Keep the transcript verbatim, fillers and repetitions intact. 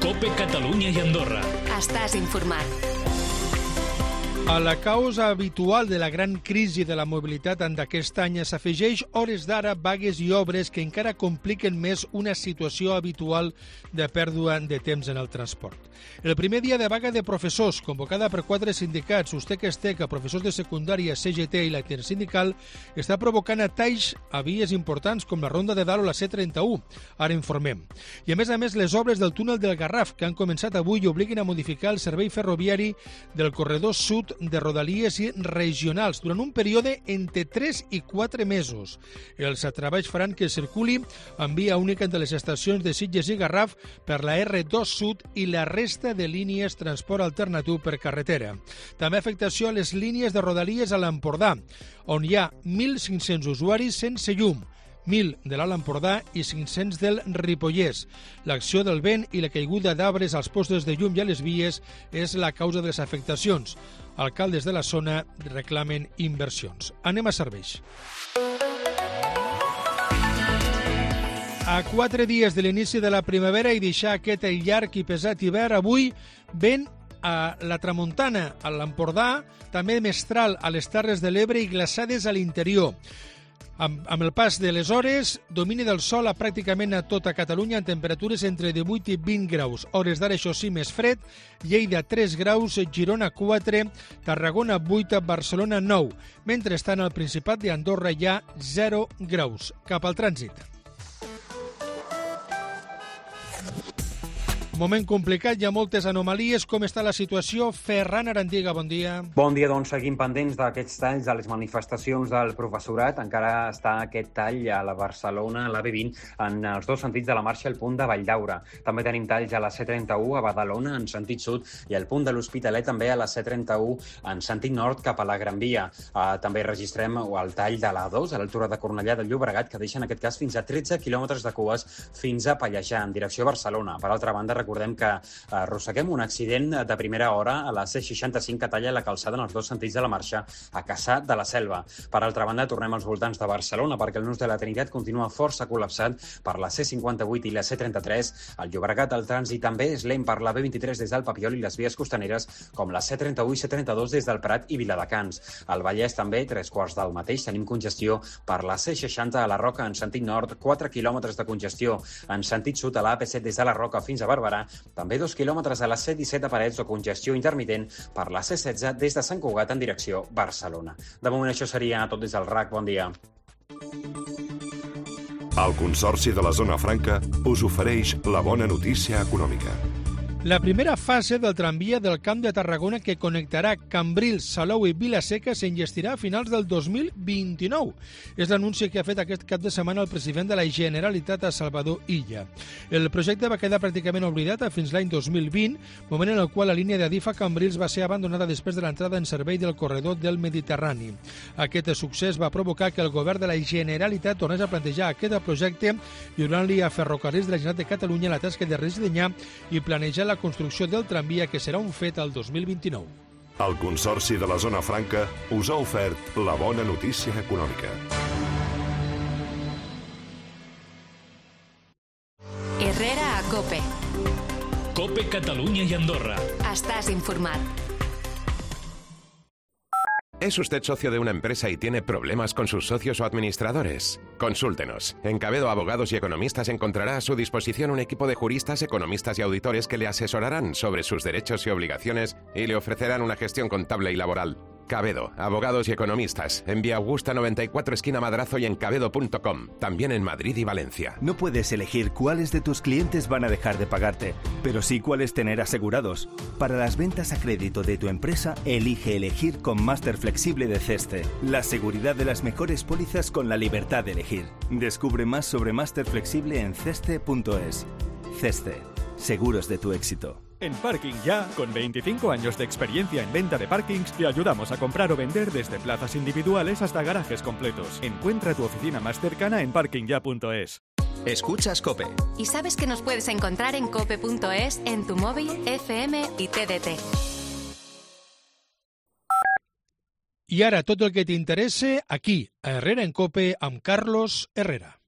COPE Catalunya i Andorra. Estàs informat. A la causa habitual de la gran crisi de la mobilitat d'aquest any s'afegeix hores d'ara vagues i obres que encara compliquen més una situació habitual de pèrdua de temps en el transport. El primer dia de vaga de professors, convocada per quatre sindicats, Ustec-Estec, professors de secundària, C G T i la Intersindical, està provocant atalls a vies importants com la Ronda de Dalt o la C trenta u. Ara informem. I a més a més, les obres del túnel del Garraf, que han començat avui i obliguen a modificar el servei ferroviari del corredor sud de rodalies i regionals durant un període entre tres i quatre mesos. Els treballs faran que circuli en via única entre les estacions de Sitges i Garraf per la R dos Sud i la resta de línies transport alternatiu per carretera. També afectació a les línies de rodalies a l'Empordà, on hi ha mil cinc-cents usuaris sense llum, mil de l'Alt Empordà i cinc-cents del Ripollès. L'acció del vent i la caiguda d'arbres als postos de llum i a les vies és la causa de les afectacions. Alcaldes de la zona reclamen inversions. Anem a serveis. A quatre dies de l'inici de la primavera i deixar aquest llarg i pesat hivern, avui vent a la tramuntana, a l'Empordà, també mestral a les Terres de l'Ebre i glaçades a l'interior. Amb, amb el pas de les hores, domini del sol a pràcticament a tota Catalunya en temperatures entre divuit i vint graus. Hores d'ara, això sí, més fred. Lleida, tres graus, Girona, quatre, Tarragona, vuit, Barcelona, nou. Mentrestant, al Principat d'Andorra hi ha zero graus. Cap al trànsit. Moment complicat, hi ha moltes anomalies. Com està la situació? Ferran Arandiga, bon dia. Bon dia, doncs seguim pendents d'aquests talls a les manifestacions del professorat. Encara està aquest tall a la Barcelona, a l'A B vint, en els dos sentits de la marxa, al punt de Valldaura. També tenim talls a la C trenta u a Badalona, en sentit sud, i al punt de l'Hospitalet també a la C trenta u en sentit nord cap a la Gran Via. Uh, també registrem el tall de l'A dos a l'altura de Cornellà del Llobregat, que deixa en aquest cas fins a tretze quilòmetres de cues fins a Pallejà, en direcció a Barcelona. Per altra banda, recordem que arrosseguem un accident de primera hora a la C seixanta-cinc que talla la calçada en els dos sentits de la marxa a Cassà de la Selva. Per altra banda, tornem als voltants de Barcelona perquè el nus de la Trinitat continua força col·lapsat per la C cinquanta-vuit i la C trenta-tres. Al Llobregat el trànsit també és lent per la B vint-i-tres des del Papiol i les vies costaneres com la C trenta-u i C trenta-dos des del Prat i Viladecans. Al Vallès també, tres quarts del mateix, tenim congestió per la C seixanta a la Roca en sentit nord, quatre quilòmetres de congestió. En sentit sud a la A P set des de la Roca fins a Barberà, també dos quilòmetres a la C disset a Parets o congestió intermitent per la C setze des de Sant Cugat en direcció Barcelona. De moment això seria tot des del R A C. Bon dia. El Consorci de la Zona Franca us ofereix la bona notícia econòmica. La primera fase del tramvia del Camp de Tarragona que connectarà Cambrils, Salou i Vila-seca s'enllestirà a finals del dos mil vint-i-nou. És l'anunci que ha fet aquest cap de setmana el president de la Generalitat, a Salvador Illa. El projecte va quedar pràcticament oblidat fins l'any dos mil vint, moment en el qual la línia d'Adif a Cambrils va ser abandonada després de l'entrada en servei del corredor del Mediterrani. Aquest succés va provocar que el govern de la Generalitat tornés a plantejar aquest projecte, lliurant-li a Ferrocarrils de la Generalitat de Catalunya la tasca de redissenyar i planejar la construcció del tramvia, que serà un fet el dos mil vint-i-nou. El Consorci de la Zona Franca us ha ofert la bona notícia econòmica. Herrera a COPE. COPE Catalunya i Andorra. Estàs informat. ¿Es usted socio de una empresa y tiene problemas con sus socios o administradores? Consúltenos. En Cabedo Abogados y Economistas encontrará a su disposición un equipo de juristas, economistas y auditores que le asesorarán sobre sus derechos y obligaciones y le ofrecerán una gestión contable y laboral. Cabedo, Abogados y Economistas, en Vía Augusta noventa y cuatro esquina Madrazo y en cabedo punto com, también en Madrid y Valencia. No puedes elegir cuáles de tus clientes van a dejar de pagarte, pero sí cuáles tener asegurados. Para las ventas a crédito de tu empresa, elige elegir con Máster Flexible de Ceste. La seguridad de las mejores pólizas con la libertad de elegir. Descubre más sobre Máster Flexible en ceste punto es. Ceste, seguros de tu éxito. En Parking Ya, con veinticinco años de experiencia en venta de parkings, te ayudamos a comprar o vender desde plazas individuales hasta garajes completos. Encuentra tu oficina más cercana en parking ya punto es. Escuchas COPE. Y sabes que nos puedes encontrar en cope punto es, en tu móvil, F M y T D T. I ara tot el que t'interessa aquí, a Herrera en COPE, amb Carlos Herrera.